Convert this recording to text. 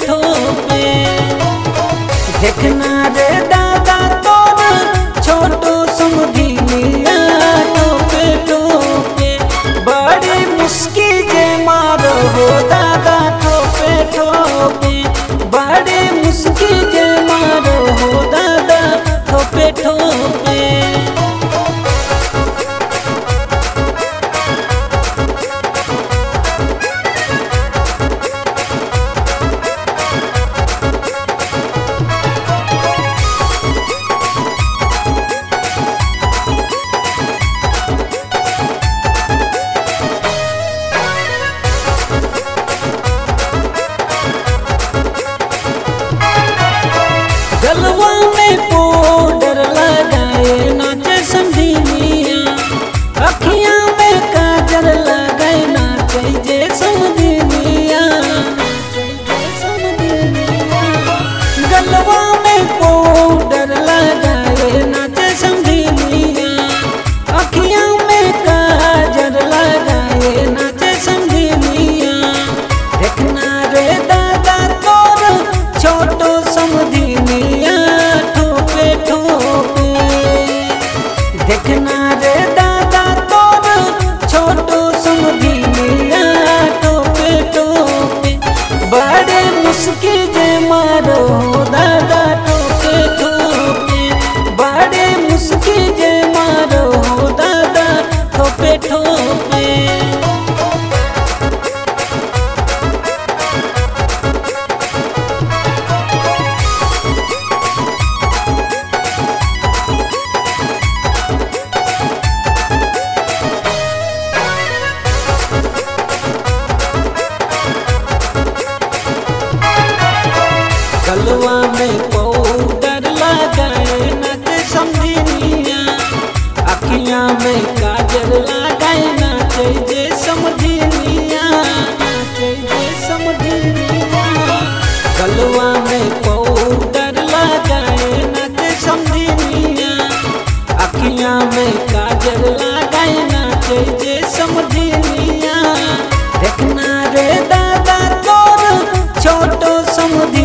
ठोपे। देखना रे दादा तोर छोटो समझिया ठोपे ठोपे। बड़ी मुश्किल जे मारो हो दादा ठोपे ठोपे। बड़ी मुश्किल जे मारो हो दादा ठोपे ठोपे। गलवा में पाउडर लगाए नाचे समझिया। अखियां में काजल लगाए नाचे जे समझिया। गलवा में पाउडर लगाए नाचे समझिया। अखियां में काजल लगाए नाचे समझिया। देखना रे दादा तोर छोटो समझिया ठोपे ठोपे। देखना रे दादा तोर छोटो समझिया ठोपे ठोपे। बड़े मुश्किल जे मारो दादा ठोपे ठोपे। बड़े मुश्किल जे मारो दादा ठोपे ठोपे। गलवा में पाउडर लगाए नाचे समझिया। अखियां में काजल लगाए नाचे जे समझिया। नाचे जे समझिया। गलवा में पाउडर लगाए नाचे समझिया। अखियां में काजल लगाए नाचे जे समझिया। देखना रे दादा तोर छोटो समझिया